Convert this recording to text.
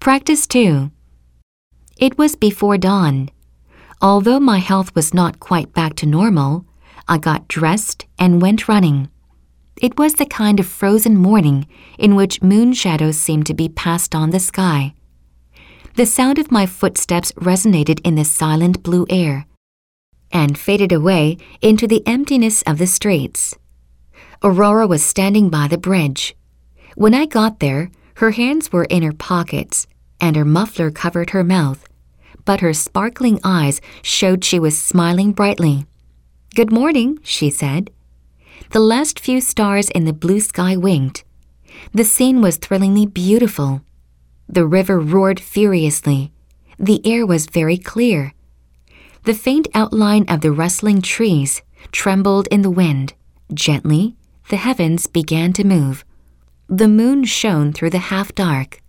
Practice 2. It was before dawn. Although my health was not quite back to normal, I got dressed and went running. It was the kind of frozen morning in which moon shadows seemed to be passed on the sky. The sound of my footsteps resonated in the silent blue air and faded away into the emptiness of the streets. Aurora was standing by the bridge. When I got there, her hands were in her pockets and her muffler covered her mouth, but her sparkling eyes showed she was smiling brightly. "Good morning," she said. The last few stars in the blue sky winked. The scene was thrillingly beautiful. The river roared furiously. The air was very clear. The faint outline of the rustling trees trembled in the wind. Gently, the heavens began to move. The moon shone through the half-dark.